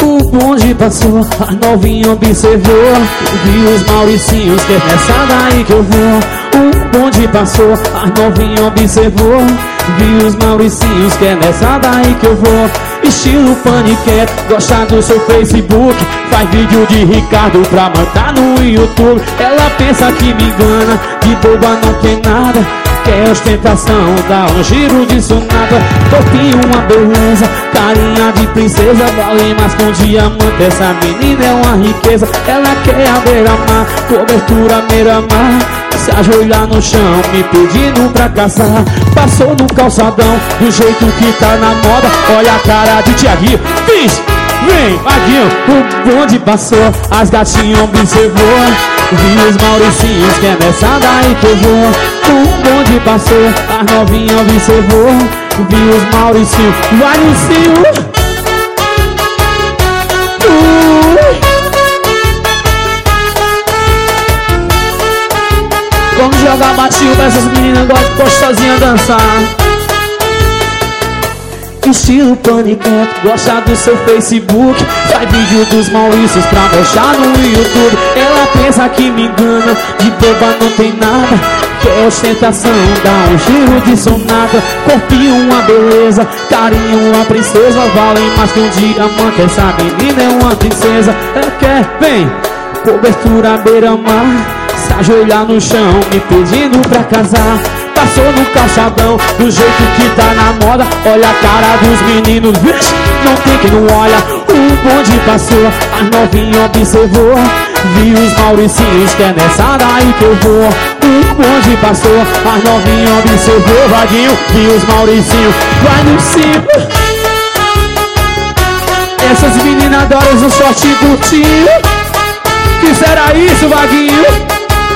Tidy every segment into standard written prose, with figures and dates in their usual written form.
O bonde passou, a novinha observou. Vi os Mauricinhos, que é nessa daí que eu vou. O bonde passou, a novinha observou. Vi os Mauricinhos, que é nessa daí que eu vou. Estilo paniquete, gosta do seu Facebook. Faz vídeo de Ricardo pra mandar no YouTube. Ela pensa que me engana, de boba não tem nada. Quer ostentação, dá um giro disso nada. Corpinho uma beleza, carinha de princesa. Vale mais que um diamante, essa menina é uma riqueza. Ela quer a beira-mar, cobertura beira-mar. Se ajoelhar no chão, me pedindo pra caçar. Passou no calçadão, do jeito que tá na moda. Olha a cara de Tiaguinho, fiz! Vem, Vaguinho, o bonde passou, as gatinhas observou. Vi os Mauricinhos, que é nessa daí que eu vou. O bonde passou, as novinhas observou. Vi os Mauricinhos, vai no cio. Vamos jogar baixinho pra essas meninas gostosinhas dançar. Estilo paniquete, gosta do seu Facebook. Faz vídeo dos Maurícios pra mostrar no YouTube. Ela pensa que me engana, de boba não tem nada. Quer ostentação, dá um giro de sonata. Corpinho uma beleza, carinho uma princesa. Vale mais que um diamante, essa menina é uma princesa. Ela quer, vem, cobertura beira-mar. Se ajoelhar no chão, me pedindo pra casar. Passou no calçadão, do jeito que tá na moda. Olha a cara dos meninos, vixe, não tem quem não olha. O bonde passou, a novinha observou. Vi os Mauricinhos, que é nessa daí que eu vou. O bonde passou, a novinha observou. Vaguinho, vi os Mauricinhos, vai no cima. Essas meninas adoram um short curtinho. Que será isso, Vaguinho?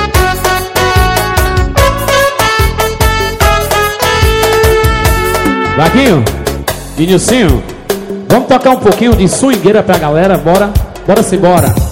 Vaguinho e Nilcinho, vamos tocar um pouquinho de swingueira pra galera, bora? Bora se bora.